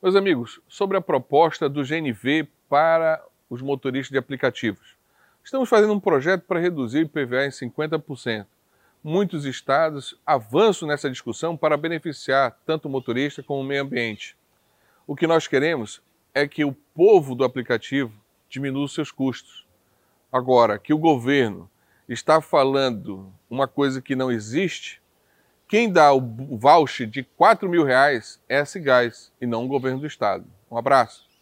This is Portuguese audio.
Meus amigos, sobre a proposta do GNV para os motoristas de aplicativos. Estamos fazendo um projeto para reduzir o IPVA em 50%. Muitos estados avançam nessa discussão para beneficiar tanto o motorista como o meio ambiente. O que nós queremos é que o povo do aplicativo diminua os seus custos. Agora, que o governo está falando uma coisa que não existe, quem dá o voucher de R$ 4.000 é a Cigás e não o governo do estado. Um abraço.